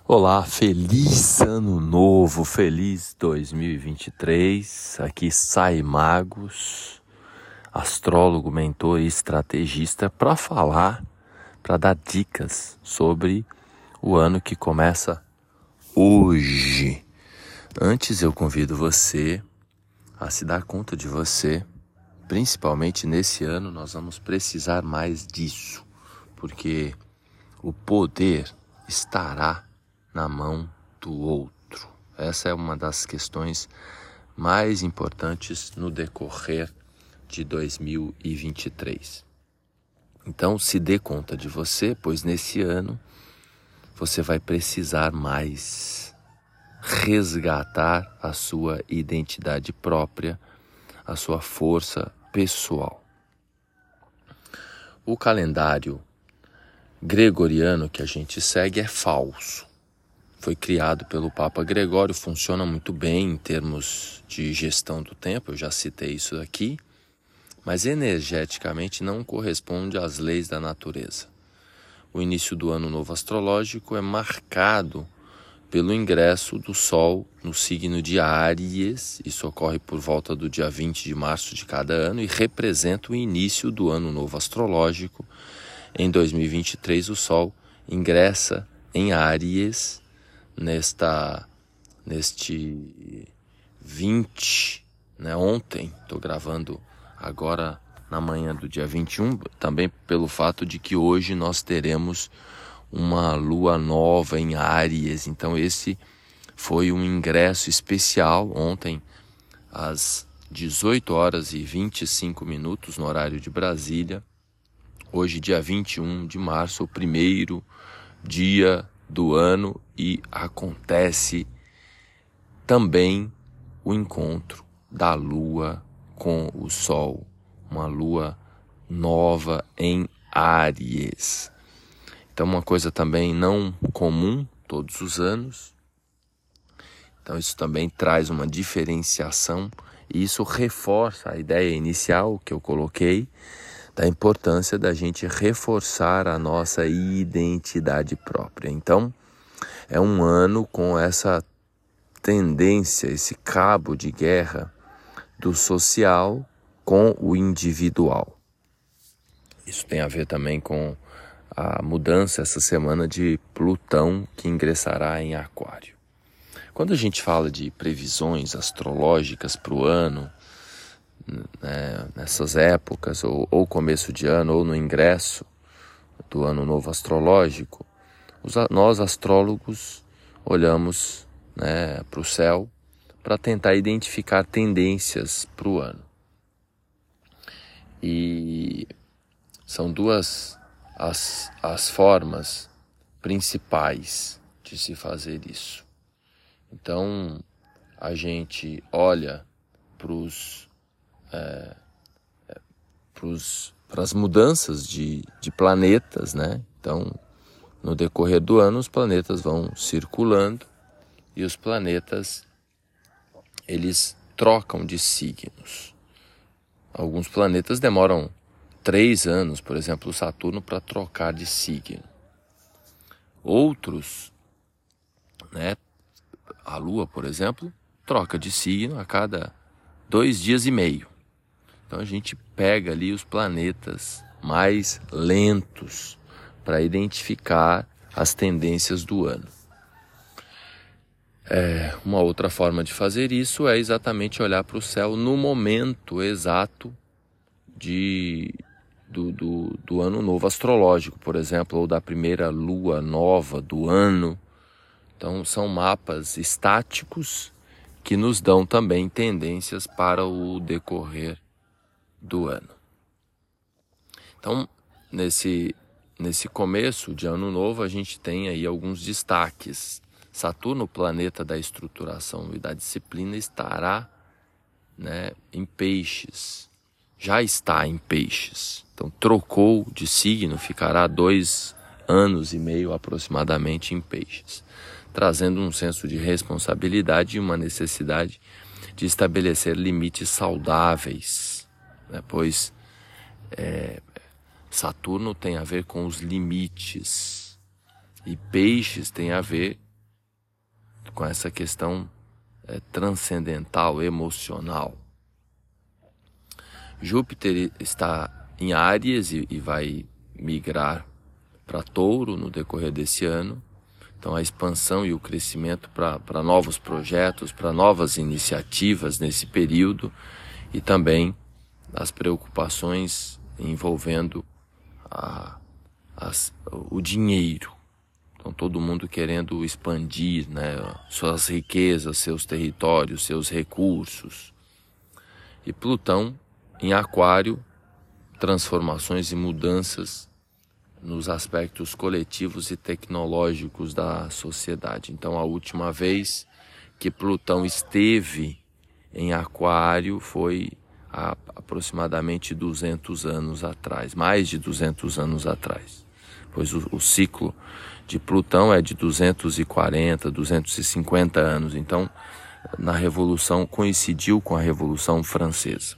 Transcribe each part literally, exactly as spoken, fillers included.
Olá, feliz ano novo, feliz dois mil e vinte e três, aqui Sai Magos, astrólogo, mentor e estrategista, para falar, para dar dicas sobre o ano que começa hoje. Antes eu convido você a se dar conta de você, principalmente nesse ano nós vamos precisar mais disso, porque o poder estará na mão do outro. Essa é uma das questões mais importantes no decorrer de dois mil e vinte e três. Então, se dê conta de você, pois nesse ano você vai precisar mais resgatar a sua identidade própria, a sua força pessoal. O calendário gregoriano que a gente segue é falso. Foi criado pelo Papa Gregório, funciona muito bem em termos de gestão do tempo, eu já citei isso aqui, mas energeticamente não corresponde às leis da natureza. O início do ano novo astrológico é marcado pelo ingresso do Sol no signo de Áries, isso ocorre por volta do dia vinte de março de cada ano e representa o início do ano novo astrológico. Em dois mil e vinte e três, o Sol ingressa em Áries, nesta, neste vinte, né, ontem, estou gravando agora na manhã do dia vinte e um, também pelo fato de que hoje nós teremos uma lua nova em Áries, então esse foi um ingresso especial ontem às dezoito horas e vinte e cinco minutos no horário de Brasília. Hoje, dia vinte e um de março, o primeiro dia do ano, e acontece também o encontro da Lua com o Sol, uma Lua nova em Áries. Então, uma coisa também não comum todos os anos. Então, isso também traz uma diferenciação e isso reforça a ideia inicial que eu coloquei da importância da gente reforçar a nossa identidade própria. Então, é um ano com essa tendência, esse cabo de guerra do social com o individual. Isso tem a ver também com a mudança essa semana de Plutão, que ingressará em Aquário. Quando a gente fala de previsões astrológicas para o ano, né, nessas épocas, ou, ou começo de ano, ou no ingresso do ano novo astrológico, os, nós astrólogos olhamos, né, para o céu para tentar identificar tendências para o ano. E são duas as, as formas principais de se fazer isso. Então, a gente olha para os É, é, para as mudanças de, de planetas, né? Então, no decorrer do ano, os planetas vão circulando e os planetas, eles trocam de signos. Alguns planetas demoram três anos, por exemplo, o Saturno, para trocar de signo. Outros, né? A Lua, por exemplo, troca de signo a cada dois dias e meio. Então a gente pega ali os planetas mais lentos para identificar as tendências do ano. É, uma outra forma de fazer isso é exatamente olhar para o céu no momento exato de, do, do, do ano novo astrológico, por exemplo, ou da primeira lua nova do ano. Então são mapas estáticos que nos dão também tendências para o decorrer do ano. Então, nesse, nesse começo de ano novo, a gente tem aí alguns destaques. Saturno, planeta da estruturação e da disciplina, estará, né, em Peixes. Já está em Peixes. Então, trocou de signo, ficará dois anos e meio aproximadamente em Peixes, trazendo um senso de responsabilidade e uma necessidade de estabelecer limites saudáveis. Pois é, Saturno tem a ver com os limites e Peixes tem a ver com essa questão é, transcendental, emocional. Júpiter está em Áries e, e vai migrar para Touro no decorrer desse ano. Então a expansão e o crescimento para novos projetos, para novas iniciativas nesse período, e também as preocupações envolvendo a, as, o dinheiro. Então todo mundo querendo expandir, né, suas riquezas, seus territórios, seus recursos. E Plutão em Aquário, transformações e mudanças nos aspectos coletivos e tecnológicos da sociedade. Então, a última vez que Plutão esteve em Aquário foi há aproximadamente duzentos anos atrás, mais de duzentos anos atrás. Pois o, o ciclo de Plutão é de duzentos e quarenta, duzentos e cinquenta anos. Então, na Revolução, coincidiu com a Revolução Francesa.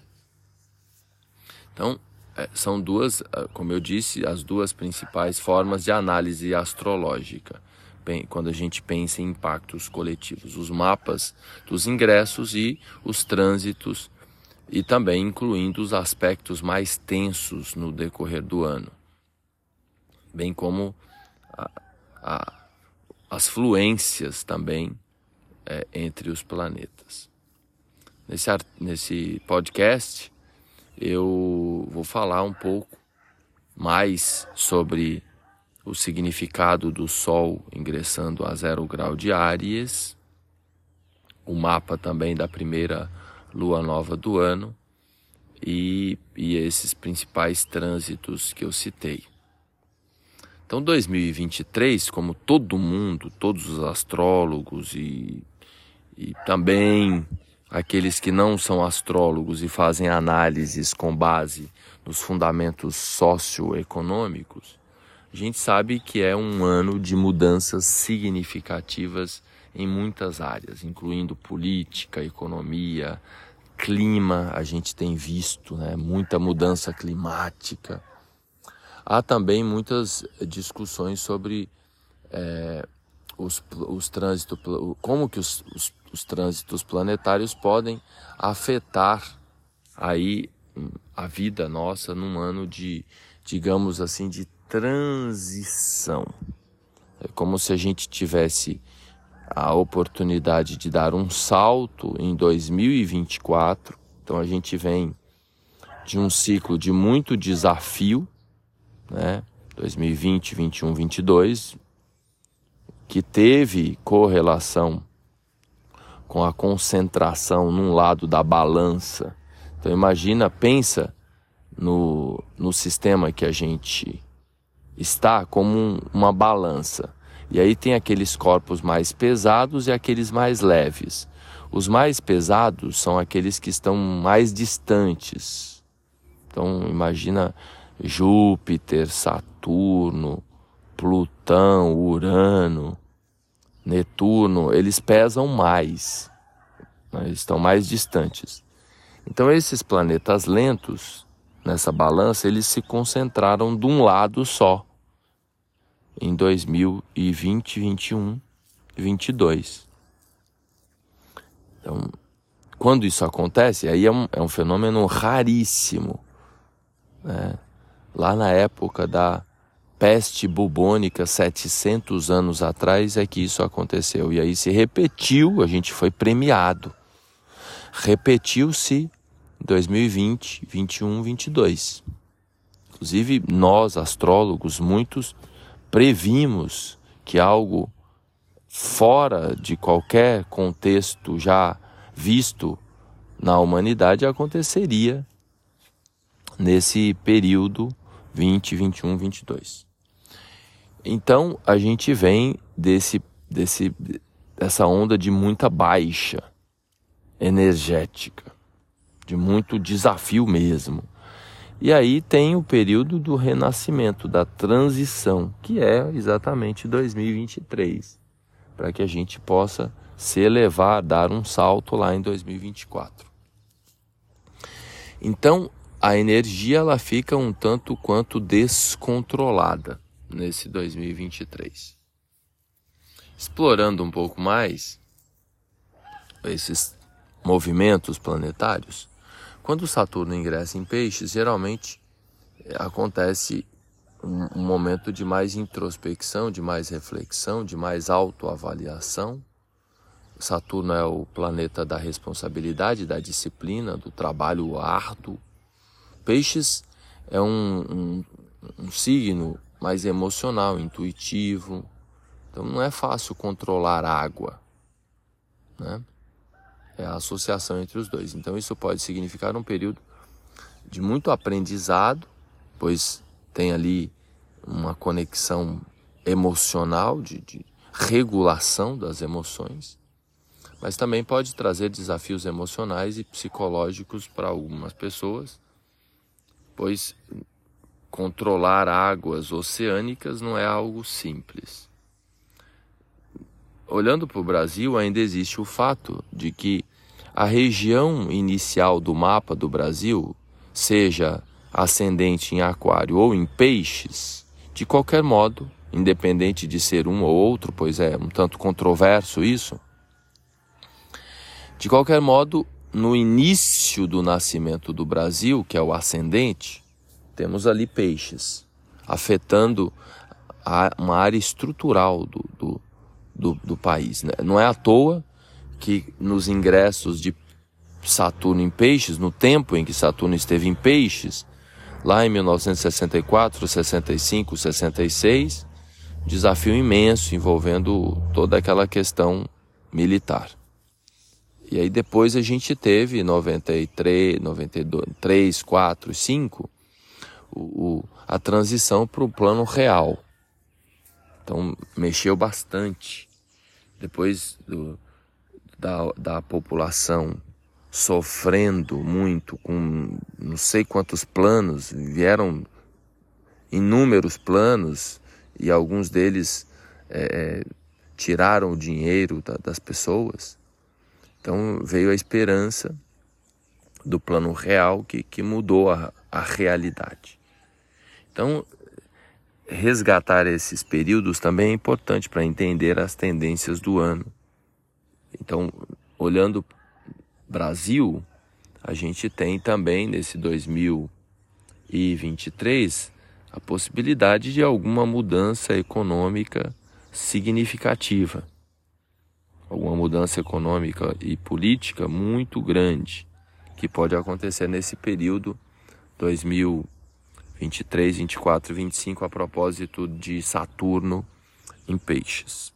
Então, são duas, como eu disse, as duas principais formas de análise astrológica, quando a gente pensa em impactos coletivos. Os mapas dos ingressos e os trânsitos, e também incluindo os aspectos mais tensos no decorrer do ano, bem como a, a, as fluências também é, entre os planetas. Nesse, nesse podcast, eu vou falar um pouco mais sobre o significado do Sol ingressando a zero grau de Áries, o mapa também da primeira lua nova do ano e, e esses principais trânsitos que eu citei. Então dois mil e vinte e três, como todo mundo, todos os astrólogos e, e também aqueles que não são astrólogos e fazem análises com base nos fundamentos socioeconômicos, a gente sabe que é um ano de mudanças significativas em muitas áreas, incluindo política, economia, clima. A gente tem visto, né, muita mudança climática. Há também muitas discussões sobre é, os, os trânsitos, como que os, os, os trânsitos planetários podem afetar aí a vida nossa num ano de, digamos assim, de transição. É como se a gente tivesse a oportunidade de dar um salto em dois mil e vinte e quatro. Então a gente vem de um ciclo de muito desafio, né? dois mil e vinte, vinte e um, vinte e dois, que teve correlação com a concentração num lado da balança. Então imagina, pensa no, no sistema que a gente está como um, uma balança. E aí tem aqueles corpos mais pesados e aqueles mais leves. Os mais pesados são aqueles que estão mais distantes. Então imagina Júpiter, Saturno, Plutão, Urano, Netuno, eles pesam mais, né? Eles estão mais distantes. Então esses planetas lentos, nessa balança, eles se concentraram de um lado só, em dois mil e vinte, vinte e um, vinte e dois. Então, quando isso acontece, aí é um, é um fenômeno raríssimo, né? Lá na época da peste bubônica, setecentos anos atrás, é que isso aconteceu. E aí se repetiu, a gente foi premiado. Repetiu-se em dois mil e vinte, vinte e um, vinte e dois. Inclusive, nós, astrólogos, muitos, previmos que algo fora de qualquer contexto já visto na humanidade aconteceria nesse período vinte, vinte e um, vinte e dois. Então a gente vem desse, desse, dessa onda de muita baixa energética, de muito desafio mesmo. E aí tem o período do renascimento, da transição, que é exatamente dois mil e vinte e três, para que a gente possa se elevar, dar um salto lá em dois mil e vinte e quatro. Então, a energia ela fica um tanto quanto descontrolada nesse dois mil e vinte e três. Explorando um pouco mais esses movimentos planetários, quando Saturno ingressa em Peixes, geralmente acontece um, um momento de mais introspecção, de mais reflexão, de mais autoavaliação. Saturno é o planeta da responsabilidade, da disciplina, do trabalho árduo. Peixes é um, um, um signo mais emocional, intuitivo. Então não é fácil controlar a água, né? É a associação entre os dois. Então isso pode significar um período de muito aprendizado, pois tem ali uma conexão emocional, de, de regulação das emoções, mas também pode trazer desafios emocionais e psicológicos para algumas pessoas, pois controlar águas oceânicas não é algo simples. Olhando para o Brasil, ainda existe o fato de que a região inicial do mapa do Brasil, seja ascendente em Aquário ou em Peixes, de qualquer modo, independente de ser um ou outro, pois é um tanto controverso isso, de qualquer modo, no início do nascimento do Brasil, que é o ascendente, temos ali Peixes, afetando a, uma área estrutural do, do Do, do país, né? Não é à toa que nos ingressos de Saturno em Peixes, no tempo em que Saturno esteve em Peixes, lá em mil novecentos e sessenta e quatro, sessenta e cinco, sessenta e seis, desafio imenso envolvendo toda aquela questão militar. E aí depois a gente teve noventa e três, noventa e dois, três, quatro, cinco, o, o, a transição para o plano real. Então mexeu bastante. Depois do, da, da população sofrendo muito com não sei quantos planos, vieram inúmeros planos e alguns deles é, tiraram o dinheiro da, das pessoas. Então veio a esperança do plano real que, que mudou a, a realidade. Então resgatar esses períodos também é importante para entender as tendências do ano. Então, olhando Brasil, a gente tem também nesse dois mil e vinte e três a possibilidade de alguma mudança econômica significativa. Alguma mudança econômica e política muito grande que pode acontecer nesse período dois mil vinte e três, vinte e quatro e vinte e cinco a propósito de Saturno em Peixes.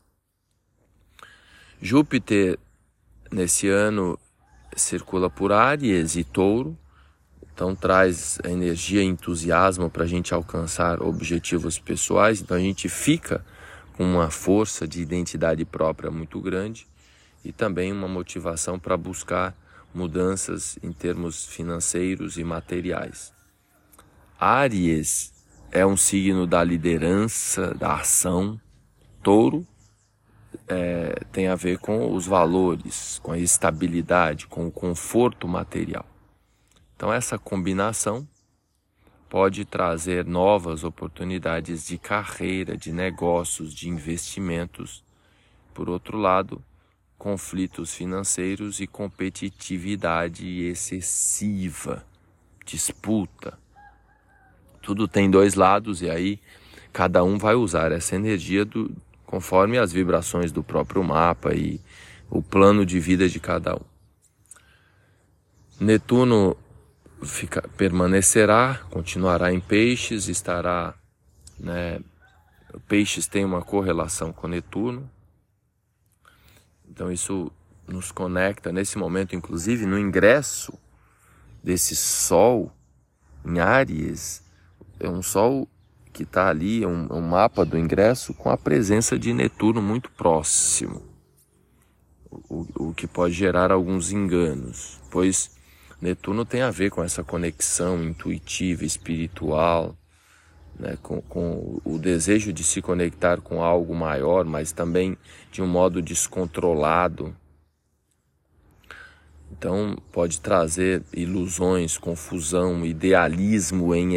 Júpiter nesse ano circula por Áries e Touro, então traz a energia e entusiasmo para a gente alcançar objetivos pessoais, então a gente fica com uma força de identidade própria muito grande e também uma motivação para buscar mudanças em termos financeiros e materiais. Áries é um signo da liderança, da ação. Touro é, tem a ver com os valores, com a estabilidade, com o conforto material. Então essa combinação pode trazer novas oportunidades de carreira, de negócios, de investimentos. Por outro lado, conflitos financeiros e competitividade excessiva, disputa. Tudo tem dois lados e aí cada um vai usar essa energia do, conforme as vibrações do próprio mapa e o plano de vida de cada um. Netuno fica, permanecerá, continuará em Peixes, estará, né, Peixes tem uma correlação com Netuno, então isso nos conecta nesse momento, inclusive no ingresso desse Sol em Áries. É um Sol que está ali, é um, é um mapa do ingresso com a presença de Netuno muito próximo, o, o que pode gerar alguns enganos, pois Netuno tem a ver com essa conexão intuitiva, espiritual, né, com, com o desejo de se conectar com algo maior, mas também de um modo descontrolado. Então pode trazer ilusões, confusão, idealismo em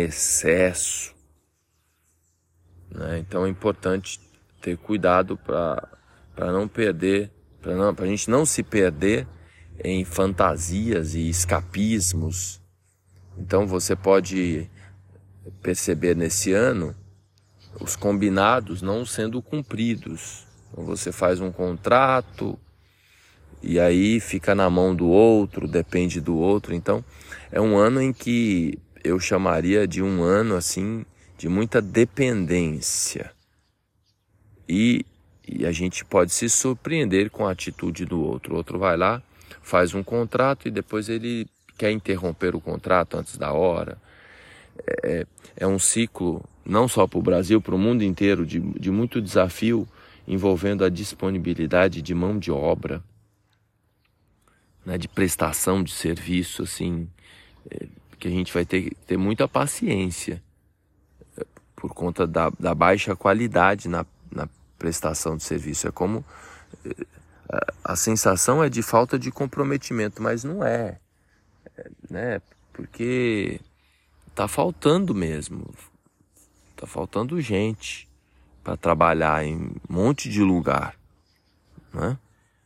excesso, né? Então é importante ter cuidado para para não perder, para não, para a gente não se perder em fantasias e escapismos. Então você pode perceber nesse ano os combinados não sendo cumpridos. Então você faz um contrato e aí fica na mão do outro, depende do outro. Então é um ano em que eu chamaria de um ano assim de muita dependência. E, e a gente pode se surpreender com a atitude do outro. O outro vai lá, faz um contrato e depois ele quer interromper o contrato antes da hora. É, é um ciclo, não só para o Brasil, para o mundo inteiro, de, de muito desafio envolvendo a disponibilidade de mão de obra, né, de prestação de serviço, assim, é, que a gente vai ter que ter muita paciência é, por conta da, da baixa qualidade na, na prestação de serviço. É como é, a, a sensação é de falta de comprometimento, mas não é, é né, porque tá faltando mesmo, tá faltando gente para trabalhar em um monte de lugar, né?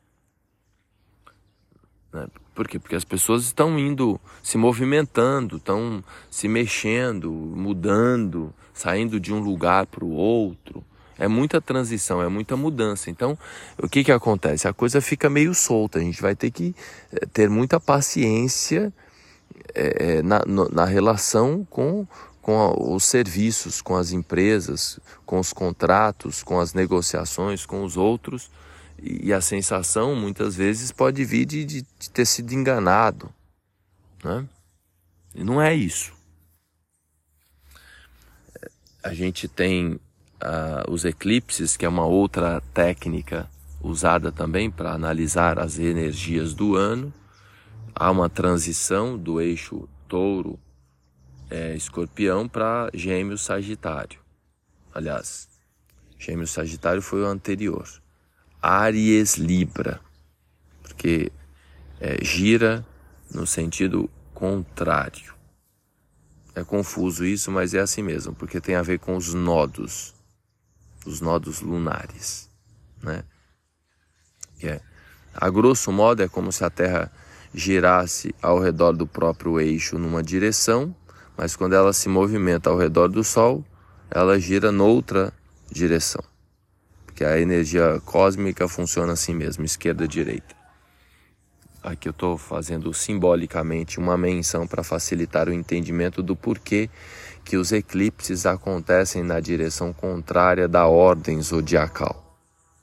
Por quê? Porque as pessoas estão indo, se movimentando, estão se mexendo, mudando, saindo de um lugar para o outro. É muita transição, é muita mudança. Então, o que que acontece? A coisa fica meio solta, a gente vai ter que ter muita paciência É, na, na relação com, com a, os serviços, com as empresas, com os contratos, com as negociações com os outros, e, e a sensação muitas vezes pode vir de, de, de ter sido enganado, né? E não é isso. A gente tem uh, os eclipses, que é uma outra técnica usada também para analisar as energias do ano. Há uma transição do eixo touro, é, escorpião para gêmeos sagitário. Aliás, gêmeos sagitário foi o anterior. Áries libra, porque é, gira no sentido contrário. É confuso isso, mas é assim mesmo, porque tem a ver com os nodos, os nodos lunares, né? Que é, a grosso modo é como se a Terra girasse ao redor do próprio eixo numa direção, mas quando ela se movimenta ao redor do Sol, ela gira noutra direção. Porque a energia cósmica funciona assim mesmo, esquerda-direita. Aqui eu estou fazendo simbolicamente uma menção para facilitar o entendimento do porquê que os eclipses acontecem na direção contrária da ordem zodiacal.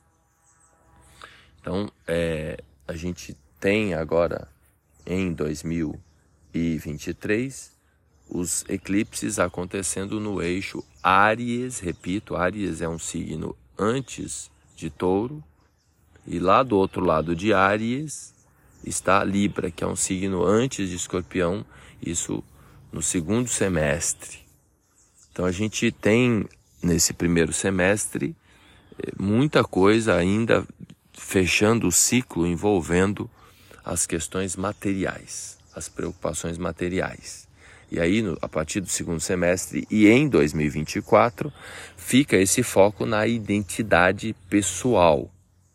Então, é, a gente tem agora, em dois mil e vinte e três, os eclipses acontecendo no eixo Áries. Repito, Áries é um signo antes de Touro, e lá do outro lado de Áries está Libra, que é um signo antes de Escorpião, isso no segundo semestre. Então a gente tem nesse primeiro semestre muita coisa ainda fechando o ciclo envolvendo as questões materiais, as preocupações materiais. E aí, no, a partir do segundo semestre e em dois mil e vinte e quatro, fica esse foco na identidade pessoal,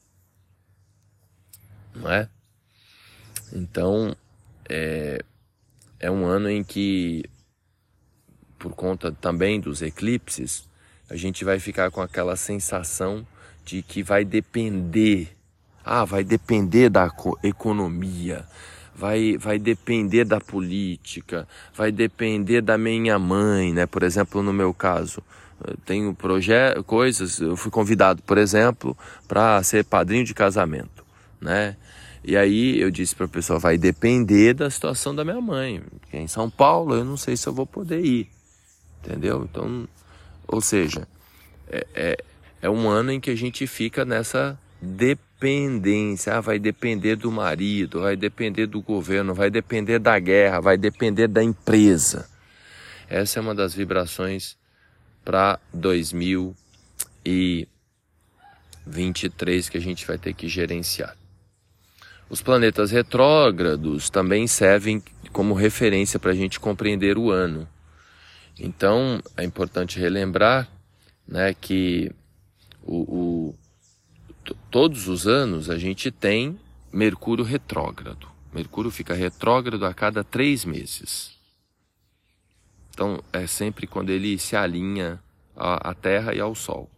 não é? Então, é, é um ano em que, por conta também dos eclipses, a gente vai ficar com aquela sensação de que vai depender, ah, vai depender da economia, vai, vai depender da política, vai depender da minha mãe, né? Por exemplo, no meu caso, eu tenho projetos, coisas, eu fui convidado, por exemplo, para ser padrinho de casamento, né? E aí eu disse para a pessoa, vai depender da situação da minha mãe, porque em São Paulo eu não sei se eu vou poder ir, entendeu? Então, ou seja, é, é, é um ano em que a gente fica nessa dependência, ah, vai depender do marido, vai depender do governo, vai depender da guerra, vai depender da empresa. Essa é uma das vibrações para dois mil e vinte e três que a gente vai ter que gerenciar. Os planetas retrógrados também servem como referência para a gente compreender o ano. Então, é importante relembrar, né, que o, o, todos os anos a gente tem Mercúrio retrógrado. Mercúrio fica retrógrado a cada três meses. Então é sempre quando ele se alinha à Terra e ao Sol.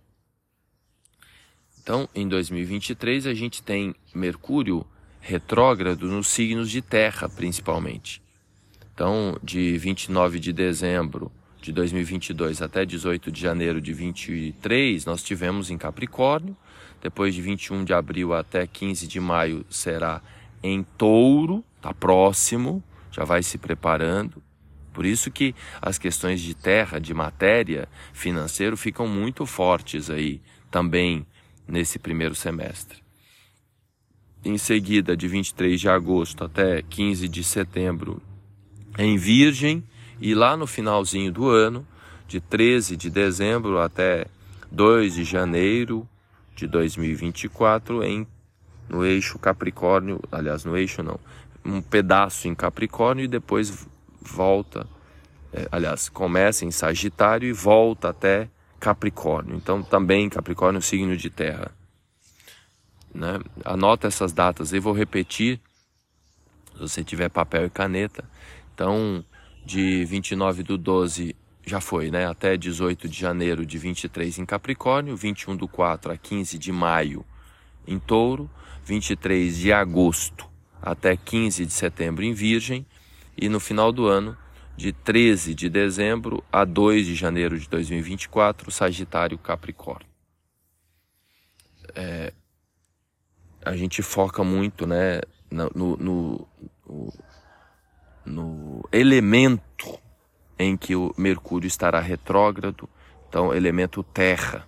Então em dois mil e vinte e três a gente tem Mercúrio retrógrado nos signos de Terra principalmente. Então de vinte e nove de dezembro de dois mil e vinte e dois até dezoito de janeiro de vinte e três nós tivemos em Capricórnio. Depois de vinte e um de abril até quinze de maio será em Touro, está próximo, já vai se preparando. Por isso que as questões de terra, de matéria, financeiro ficam muito fortes aí também nesse primeiro semestre. Em seguida, de vinte e três de agosto até quinze de setembro em Virgem, e lá no finalzinho do ano, de treze de dezembro até dois de janeiro de dois mil e vinte e quatro em no eixo Capricórnio, aliás, no eixo não, um pedaço em Capricórnio e depois volta, é, aliás, começa em Sagitário e volta até Capricórnio. Então também Capricórnio é um signo de terra, né? Anota essas datas, eu vou repetir, se você tiver papel e caneta. Então, de vinte e nove do doze já foi, né? Até dezoito de janeiro de vinte e três em Capricórnio, vinte e um do quatro a quinze de maio em Touro, vinte e três de agosto até quinze de setembro em Virgem, e no final do ano, de treze de dezembro a dois de janeiro de dois mil e vinte e quatro, Sagitário, Capricórnio. É, a gente foca muito, né, no, no, no, no elemento em que o Mercúrio estará retrógrado, então elemento terra.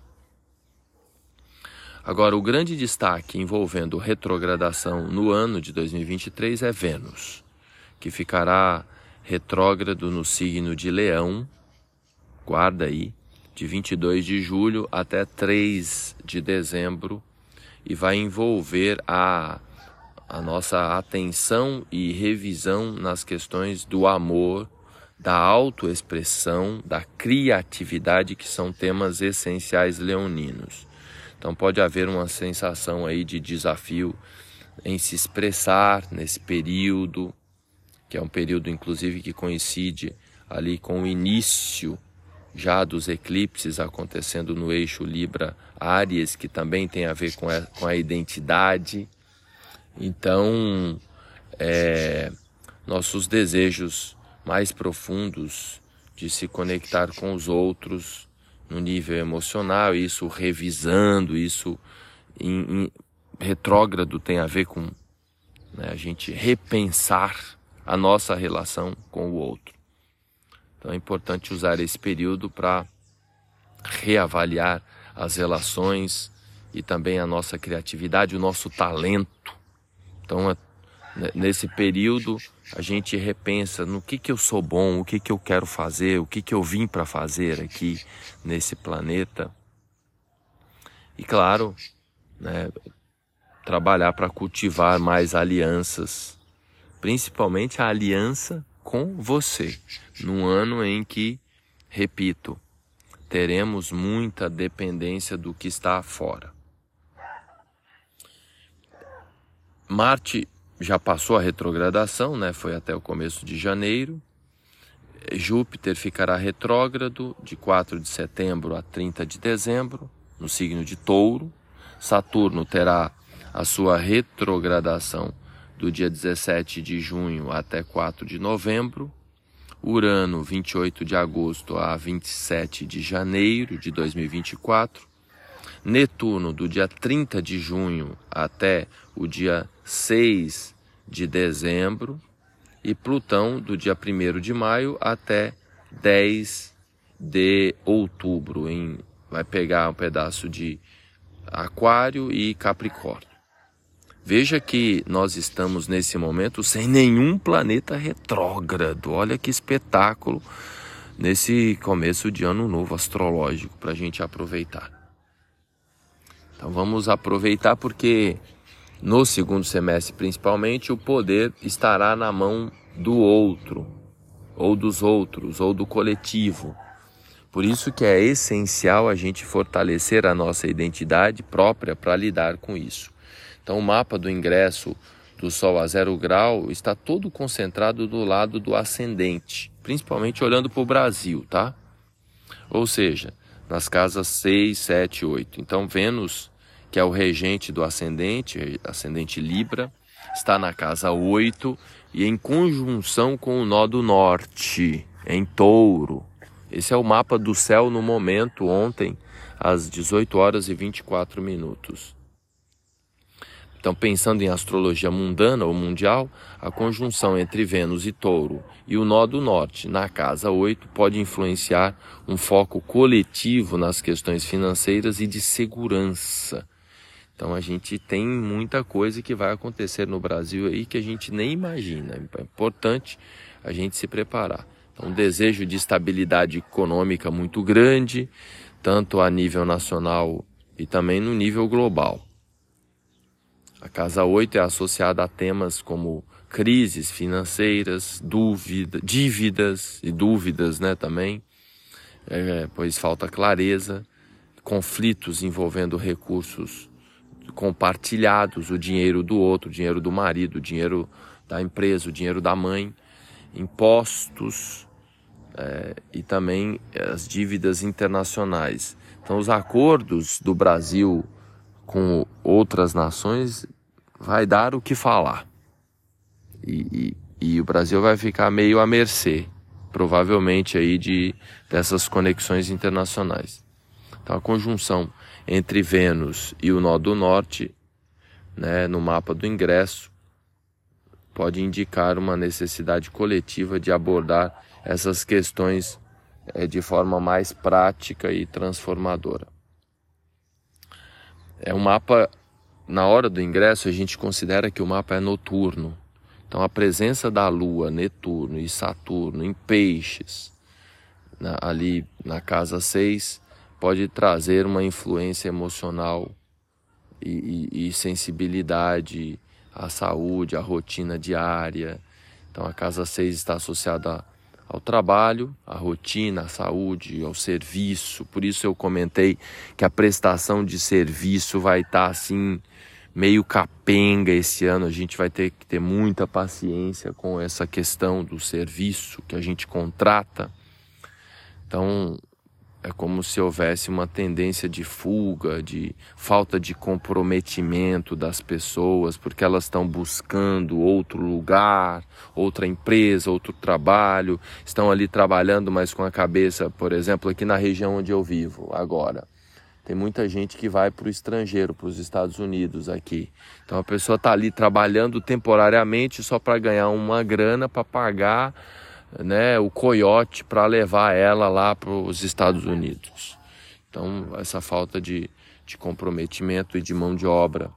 Agora, o grande destaque envolvendo retrogradação no ano de dois mil e vinte e três é Vênus, que ficará retrógrado no signo de Leão, guarda aí, de vinte e dois de julho até três de dezembro, e vai envolver a, a nossa atenção e revisão nas questões do amor, da autoexpressão, da criatividade, que são temas essenciais leoninos. Então pode haver uma sensação aí de desafio em se expressar nesse período, que é um período inclusive que coincide ali com o início já dos eclipses acontecendo no eixo Libra-Áries, que também tem a ver com a, com a identidade. Então, é, nossos desejos mais profundos de se conectar com os outros no nível emocional, isso revisando, isso em, em retrógrado tem a ver com, né, a gente repensar a nossa relação com o outro. Então é importante usar esse período para reavaliar as relações e também a nossa criatividade, o nosso talento. Então, nesse período, a gente repensa no que, que eu sou bom, o que, que eu quero fazer, o que, que eu vim para fazer aqui nesse planeta. E claro, né, trabalhar para cultivar mais alianças, principalmente a aliança com você, num ano em que, repito, teremos muita dependência do que está fora. Marte já passou a retrogradação, né? Foi até o começo de janeiro. Júpiter ficará retrógrado de quatro de setembro a trinta de dezembro, no signo de Touro. Saturno terá a sua retrogradação do dia dezessete de junho até quatro de novembro. Urano, vinte e oito de agosto a vinte e sete de janeiro de dois mil e vinte e quatro. Netuno, do dia trinta de junho até o dia seis de dezembro. E Plutão, do dia primeiro de maio até dez de outubro. Em, vai pegar um pedaço de Aquário e Capricórnio. Veja que nós estamos nesse momento sem nenhum planeta retrógrado. Olha que espetáculo nesse começo de ano novo astrológico para a gente aproveitar. Então vamos aproveitar porque no segundo semestre principalmente o poder estará na mão do outro, ou dos outros, ou do coletivo. Por isso que é essencial a gente fortalecer a nossa identidade própria para lidar com isso. Então o mapa do ingresso do Sol a zero grau está todo concentrado do lado do ascendente, principalmente olhando para o Brasil, tá? Ou seja, nas casas seis, sete, oito. Então Vênus, que é o regente do ascendente, ascendente Libra, está na casa oito e em conjunção com o nó do norte, em Touro. Esse é o mapa do céu no momento, ontem, às dezoito horas e vinte e quatro minutos. Então, pensando em astrologia mundana ou mundial, a conjunção entre Vênus e Touro e o nó do norte, na casa oito, pode influenciar um foco coletivo nas questões financeiras e de segurança. Então, a gente tem muita coisa que vai acontecer no Brasil aí que a gente nem imagina. É importante a gente se preparar. Um desejo de estabilidade econômica muito grande, tanto a nível nacional e também no nível global. A casa oito é associada a temas como crises financeiras, dúvida, dívidas e dúvidas, né, também, é, pois falta clareza, conflitos envolvendo recursos compartilhados, o dinheiro do outro, o dinheiro do marido, o dinheiro da empresa, o dinheiro da mãe, impostos, É, e também as dívidas internacionais. Então os acordos do Brasil com outras nações vai dar o que falar. E, e, e o Brasil vai ficar meio à mercê, provavelmente, aí de, dessas conexões internacionais. Então a conjunção entre Vênus e o nó do norte, né, no mapa do ingresso, pode indicar uma necessidade coletiva de abordar essas questões é, de forma mais prática e transformadora. É um mapa, na hora do ingresso, a gente considera que o mapa é noturno. Então a presença da Lua, Netuno e Saturno em peixes, na, ali na casa seis, pode trazer uma influência emocional e, e, e sensibilidade à saúde, à rotina diária. Então a casa seis está associada a ao trabalho, à rotina, à saúde, ao serviço. Por isso eu comentei que a prestação de serviço vai estar assim meio capenga esse ano. A gente vai ter que ter muita paciência com essa questão do serviço que a gente contrata. Então é como se houvesse uma tendência de fuga, de falta de comprometimento das pessoas, porque elas estão buscando outro lugar, outra empresa, outro trabalho, estão ali trabalhando, mas com a cabeça, por exemplo, aqui na região onde eu vivo agora. Tem muita gente que vai para o estrangeiro, para os Estados Unidos aqui. Então a pessoa está ali trabalhando temporariamente só para ganhar uma grana para pagar, né, o coiote para levar ela lá para os Estados Unidos. Então essa falta de, de comprometimento e de mão de obra,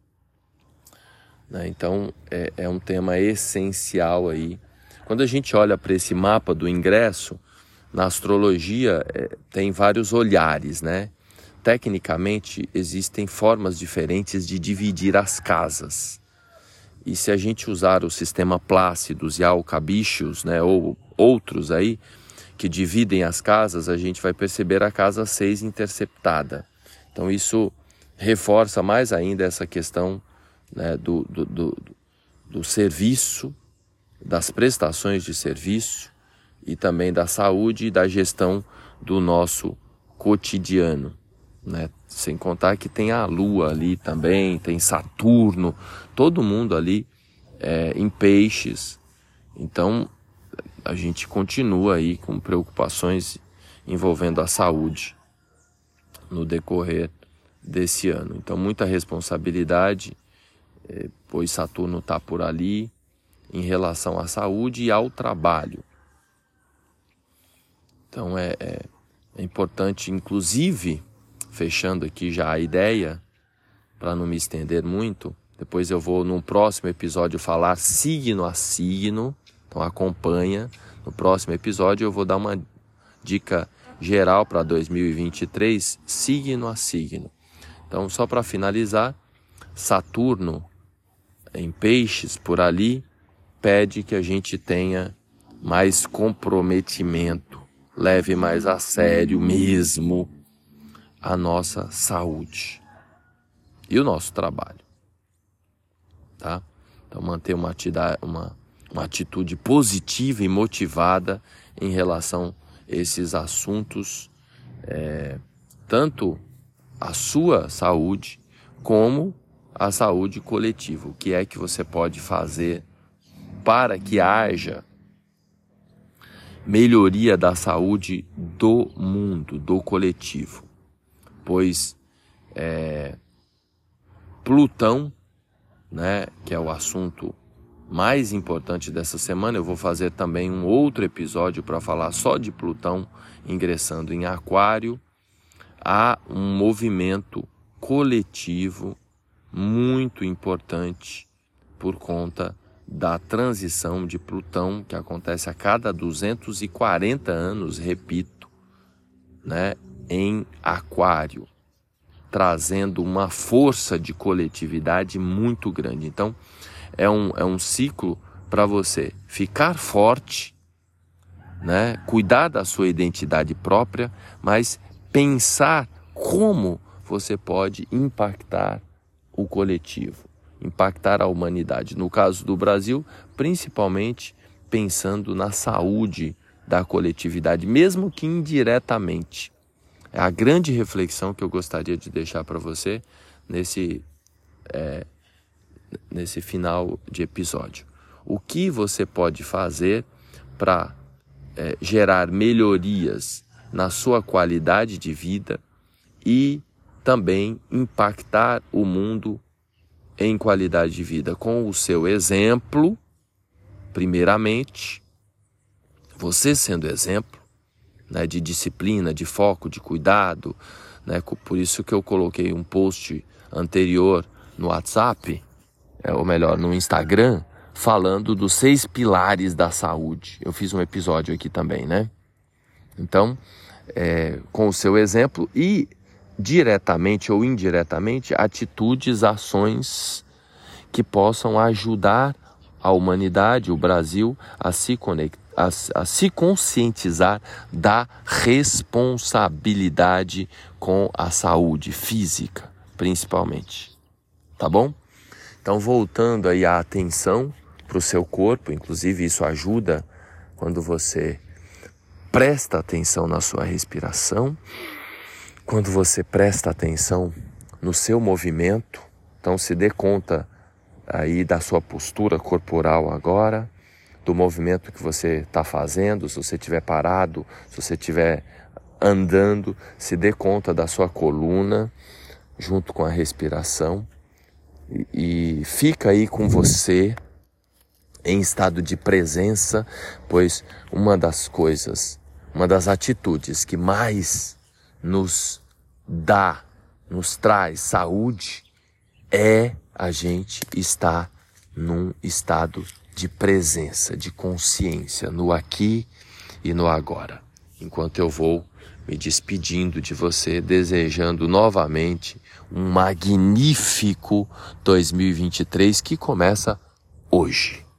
né? Então é, é um tema essencial aí. Quando a gente olha para esse mapa do ingresso, na astrologia é, tem vários olhares, né? Tecnicamente existem formas diferentes de dividir as casas. E se a gente usar o sistema Plácidos e Alcabichos, né, ou outros aí, que dividem as casas, a gente vai perceber a casa seis interceptada. Então isso reforça mais ainda essa questão, né, do, do, do, do serviço, das prestações de serviço e também da saúde e da gestão do nosso cotidiano, né? Sem contar que tem a Lua ali também, tem Saturno, todo mundo ali é, em peixes. Então a gente continua aí com preocupações envolvendo a saúde no decorrer desse ano. Então muita responsabilidade, é, pois Saturno está por ali em relação à saúde e ao trabalho. Então é, é, é importante, inclusive, fechando aqui já a ideia, para não me estender muito, depois eu vou num próximo episódio falar signo a signo, então acompanha. No próximo episódio eu vou dar uma dica geral para dois mil e vinte e três, signo a signo. Então só para finalizar, Saturno em peixes por ali pede que a gente tenha mais comprometimento, leve mais a sério mesmo a nossa saúde e o nosso trabalho, tá? Então manter uma, uma, uma atitude positiva e motivada em relação a esses assuntos, é, tanto a sua saúde como a saúde coletiva. O que é que você pode fazer para que haja melhoria da saúde do mundo, do coletivo? Pois é, Plutão, né, que é o assunto mais importante dessa semana, eu vou fazer também um outro episódio para falar só de Plutão ingressando em Aquário. Há um movimento coletivo muito importante por conta da transição de Plutão, que acontece a cada duzentos e quarenta anos, repito, né, em Aquário, trazendo uma força de coletividade muito grande. Então, é um, é um ciclo para você ficar forte, né, cuidar da sua identidade própria, mas pensar como você pode impactar o coletivo, impactar a humanidade. No caso do Brasil, principalmente pensando na saúde da coletividade, mesmo que indiretamente. É a grande reflexão que eu gostaria de deixar para você nesse, é, nesse final de episódio. O que você pode fazer para é, gerar melhorias na sua qualidade de vida e também impactar o mundo em qualidade de vida com o seu exemplo, primeiramente, você sendo exemplo, né, de disciplina, de foco, de cuidado, né, por isso que eu coloquei um post anterior no WhatsApp, é, ou melhor, no Instagram, falando dos seis pilares da saúde. Eu fiz um episódio aqui também, né? Então, é, com o seu exemplo e diretamente ou indiretamente, atitudes, ações que possam ajudar a humanidade, o Brasil, a se conectar, a, a se conscientizar da responsabilidade com a saúde física, principalmente. Tá bom? Então, voltando aí a atenção para o seu corpo, inclusive isso ajuda quando você presta atenção na sua respiração, quando você presta atenção no seu movimento. Então se dê conta aí da sua postura corporal agora, do movimento que você está fazendo, se você estiver parado, se você estiver andando, se dê conta da sua coluna junto com a respiração e, e fica aí com você em estado de presença, pois uma das coisas, uma das atitudes que mais nos dá, nos traz saúde é a gente estar num estado de presença, de consciência, no aqui e no agora. Enquanto eu vou me despedindo de você, desejando novamente um magnífico dois mil e vinte e três que começa hoje.